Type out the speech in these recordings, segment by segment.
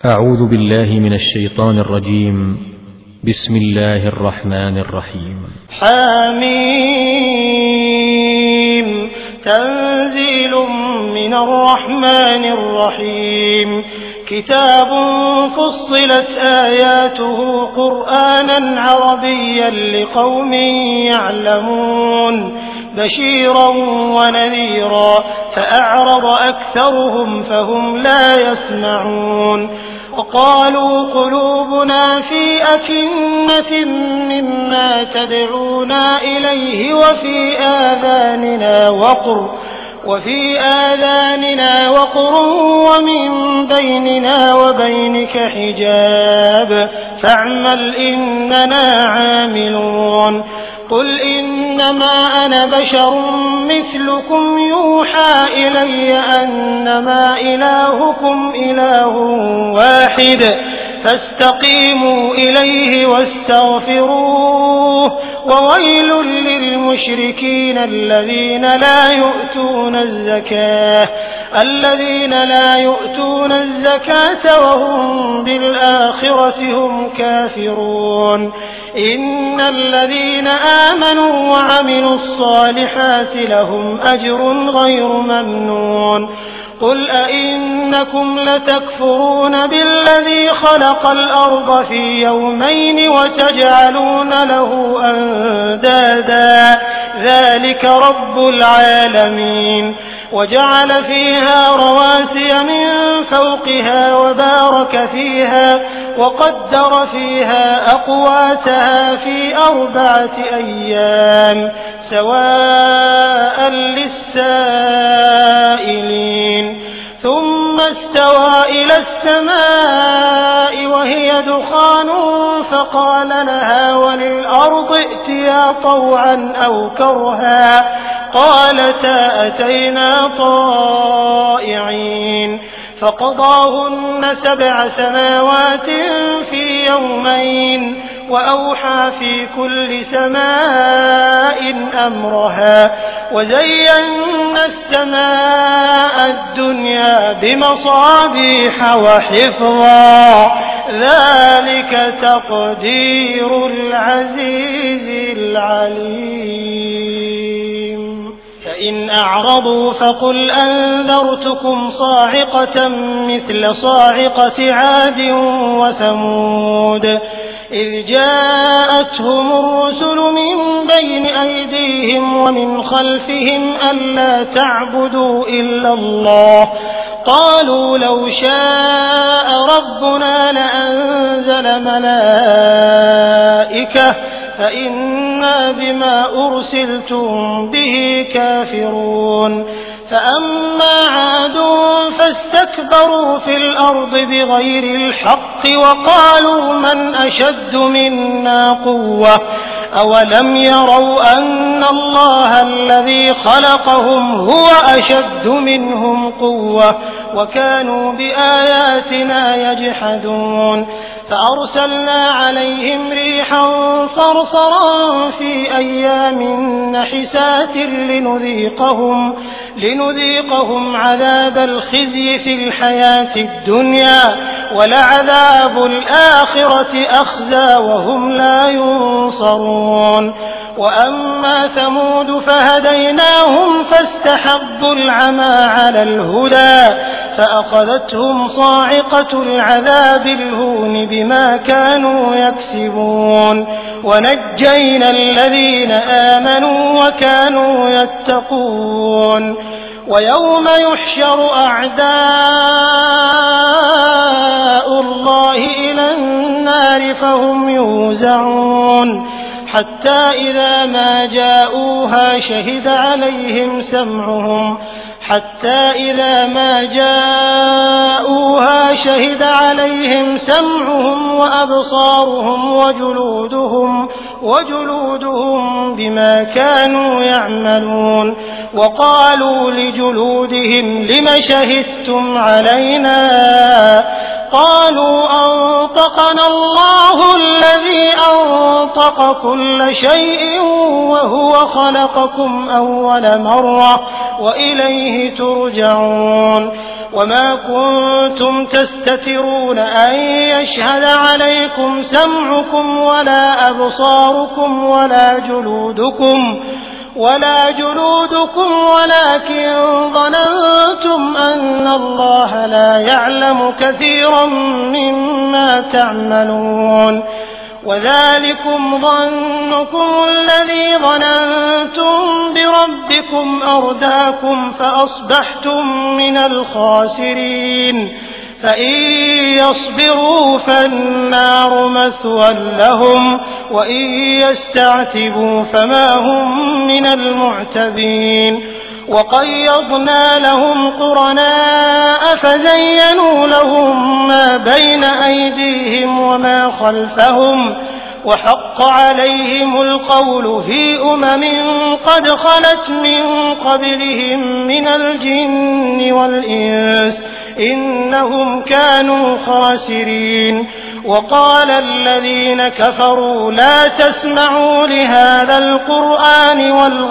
أعوذ بالله من الشيطان الرجيم. بسم الله الرحمن الرحيم. حميم. تنزيل من الرحمن الرحيم. كتاب فصلت آياته قرآنا عربيا لقوم يعلمون بشيرا ونذيرا فأعرض أكثرهم فهم لا يسمعون وقالوا قلوبنا في أكنة مما تدعونا إليه وفي آذاننا وقر ومن بيننا وبينك حجاب فاعمل إننا عاملون. قل إنما أنا بشر مثلكم يوحى إلي أنما إلهكم إله واحد فاستقيموا إليه واستغفروه وويل للمشركين الذين لا يؤتون الزكاة وهم بالآخرة هم كافرون. إن الذين آمنوا وعملوا الصالحات لهم أجر غير ممنون. قل أئنكم لتكفرون بالذي خلق الأرض في يومين وتجعلون له أندادا ذلك رب العالمين. وجعل فيها رواسي من فوقها وبارك فيها وقدر فيها أقواتها في 4 أيام سواء للسائلين. ثم استوى إلى السماء وهي دخان فقال لها وللأرض ائتيا طوعا أو كرها قالتا أتينا طائعين. فقضاهن 7 سماوات في يومين وأوحى في كل سماء أمرها وزينا السماء الدنيا بمصابيح وحفظا ذلك تقدير العزيز العليم. فإن أعرضوا فقل أنذرتكم صاعقة مثل صاعقة عاد وثمود إذ جاءتهم الرسل من بين أيديهم ومن خلفهم ألا تعبدوا إلا الله قالوا لو شاء ربنا لأنزل ملائكة فإنا بما أرسلتم به كافرون. فأما عاد فاستكبروا في الأرض بغير الحق وقالوا من أشد منا قوة أولم يروا أن الله الذي خلقهم هو أشد منهم قوة وكانوا بآياتنا يجحدون. فأرسلنا عليهم ريحا صرصرا في أيام نحسات لنذيقهم عذاب الخزي في الحياة الدنيا ولعذاب الآخرة أخزى وهم لا ينصرون. وأما ثمود فهديناهم فاستحبوا العمى على الهدى فأخذتهم صاعقة العذاب الهون بما كانوا يكسبون ونجينا الذين آمنوا وكانوا يتقون. ويوم يحشر أعداء الله إلى النار فهم يوزعون حتى إذا ما جاءوها شهد عليهم سمعهم وأبصارهم وجلودهم بما كانوا يعملون. وقالوا لجلودهم لم شهدتم علينا قالوا أنطقنا الله الذي أنطق كل شيء وهو خلقكم أول مرة وإليه ترجعون. وما كنتم تستترون أن يشهد عليكم سمعكم ولا أبصاركم ولا جلودكم ولكن ظننتم أن الله لا يعلم كثيرا مما تعملون وذلكم ظنكم الذي ظننتم بربكم أرداكم فأصبحتم من الخاسرين فإن يصبروا فالنار مثوى لهم وإن يستعتبوا فما هم من المعتبين وقيضنا لهم قرناء فزينوا لهم ما بين أيديهم وما خلفهم وحق عليهم القول في قد خلت من قبلهم من الجن والإنس إنهم كانوا خاسرين وقال الذين كفروا لا تسمعوا لهذا القرآن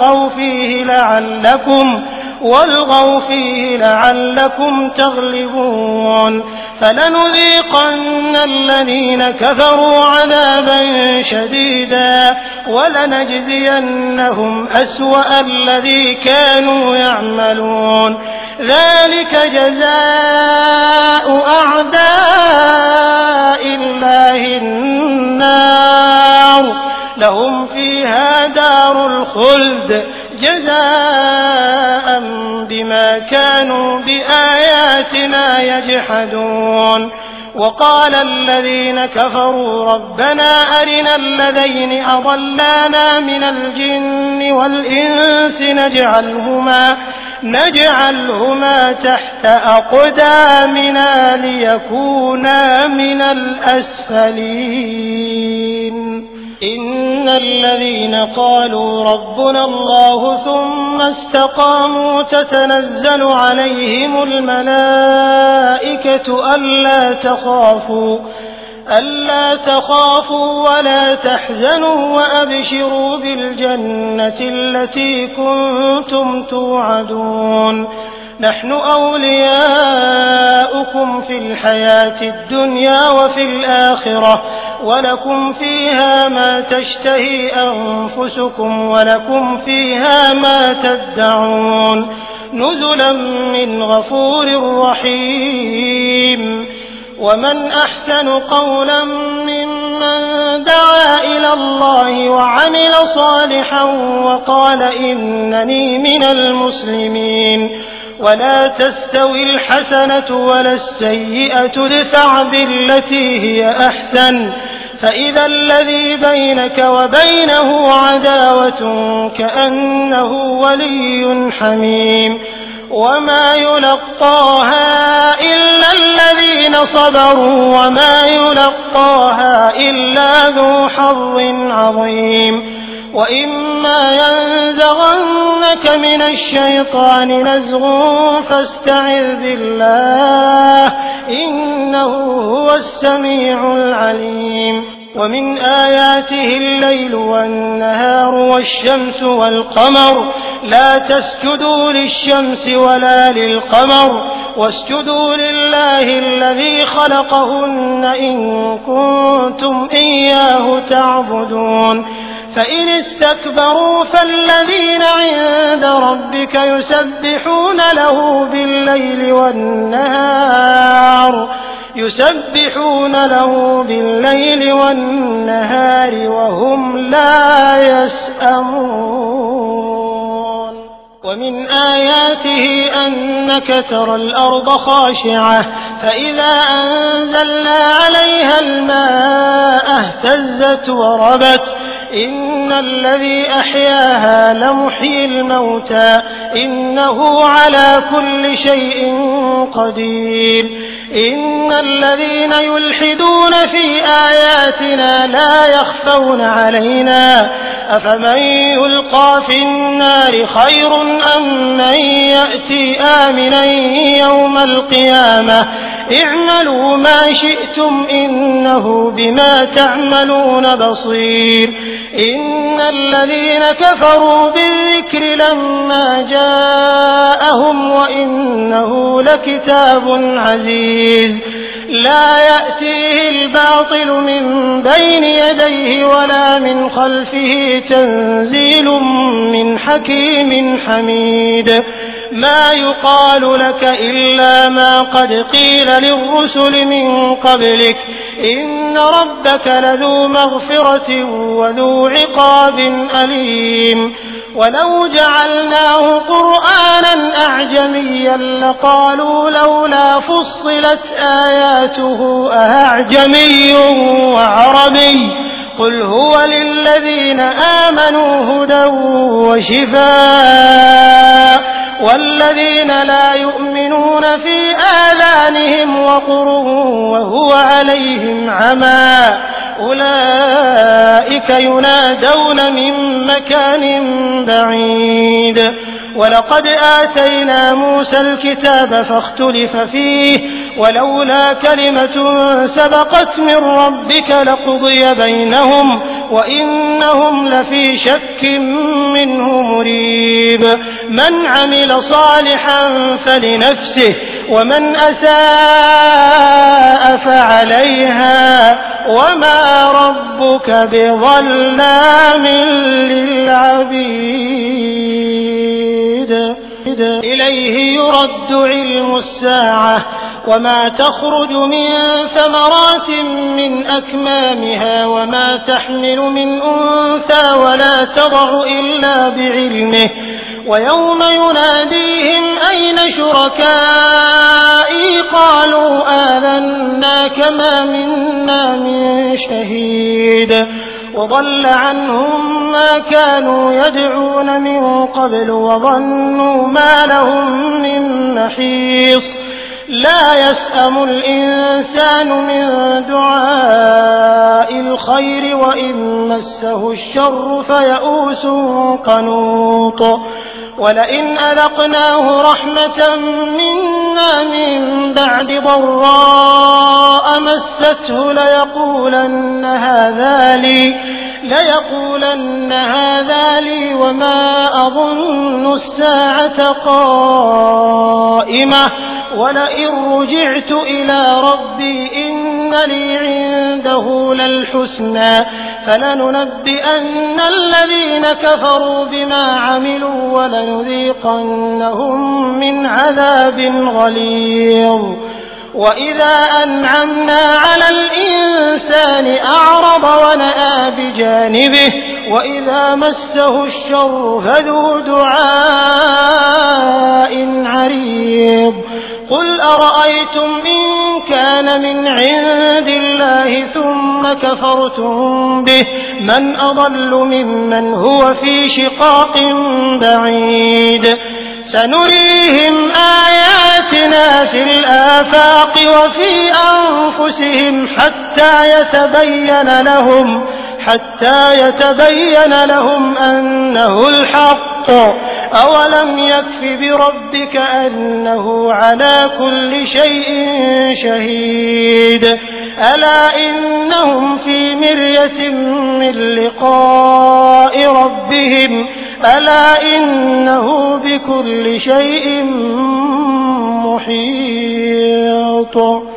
والغوا فيه لعلكم تغلبون فلنذيقن الذين كفروا عذابا شديدا ولنجزينهم أسوأ الذي كانوا يعملون ذلك جزاء أعداء الله النار لهم فيها دار الخلد جزاء بما كانوا بآياتنا يجحدون وقال الذين كفروا ربنا أرنا الذين أضلانا من الجن والإنس نجعلهما تحت أقدامنا ليكونا من الأسفلين إن الذين قالوا ربنا الله ثم استقاموا تتنزل عليهم الملائكة ألا تخافوا ولا تحزنوا وأبشروا بالجنة التي كنتم توعدون نحن أولياؤكم في الحياة الدنيا وفي الآخرة ولكم فيها ما تشتهي أنفسكم ولكم فيها ما تدعون نزلا من غفور رحيم ومن أحسن قولا ممن دعا إلى الله وعمل صالحا وقال إنني من المسلمين ولا تستوي الحسنة ولا السيئة ادفع بالتي هي أحسن فإذا الذي بينك وبينه عداوة كأنه ولي حميم وما يلقاها إلا الذين صبروا وما يلقاها إلا ذو حظ عظيم وإما ينزغنك من الشيطان نزغ فاستعذ بالله إنه هو السميع العليم ومن آياته الليل والنهار والشمس والقمر لا تسجدوا للشمس ولا للقمر واسجدوا لله الذي خلقهن إن كنتم إياه تعبدون فإن استكبروا فالذين عند ربك يسبحون له بالليل والنهار وهم لا يسأمون ومن آياته أنك ترى الأرض خاشعة فإذا أنزلنا عليها الماء اهتزت وربت إن الذي أحياها لمحيي الموتى إنه على كل شيء قدير إن الذين يلحدون في آياتنا لا يخفون علينا أفمن يلقى في النار خير أم من يأتي آمنا يوم القيامة اعملوا ما شئتم إنه بما تعملون بصير إن الذين كفروا بالذكر لما جاءهم وإنه لكتاب عزيز لا يأتيه الباطل من بين يديه ولا من خلفه تنزيل من حكيم حميد ما يقال لك إلا ما قد قيل للرسل من قبلك إن ربك لذو مغفرة وذو عقاب أليم ولو جعلناه قرآنا أعجميا لقالوا لولا فصلت آياته أأعجمي وعربي قل هو للذين آمنوا هدى وشفاء والذين لا يؤمنون في آذانهم وقر وهو عليهم عمى أولئك ينادون من مكان بعيد ولقد آتينا موسى الكتاب فاختلف فيه ولولا كلمة سبقت من ربك لقضي بينهم وإنهم لفي شك منه مريب من عمل صالحا فلنفسه ومن أساء فعليها وما ربك بظلام للعبيد إليه يرد علم الساعة وما تخرج من ثمرات من أكمامها وما تحمل من أنثى ولا تضع إلا بعلمه ويوم يناديهم أين شركائي قالوا آذناك ما منا من شهيد وضل عنهم ما كانوا يدعون من قبل وظنوا ما لهم من محيص لا يسأم الإنسان من دعاء الخير وإن مسه الشر فيئوس قنوط ولئن أذقناه رحمة منا من بعد ضراء مسته ليقولن هذا لي وما أظن الساعة قائمة ولئن رجعت إلى ربي إن لي عنده للحسنى فلننبئن الذين كفروا بما عملوا ولنذيقنهم من عذاب غليظ وإذا أنعمنا على الإنسان أعرض ونأى بجانبه وإذا مسه الشر فذو دعاء عريض قل أرأيتم إن كان من عند الله ثم كفرتم به من أضل ممن هو في شقاق بعيد سنريهم آياتنا في الآفاق وفي أنفسهم حتى يتبين لهم أنه الحق أولم يكف بربك أنه على كل شيء شهيد ألا إنهم في مرية من لقاء ربهم ألا إنه بكل شيء محيط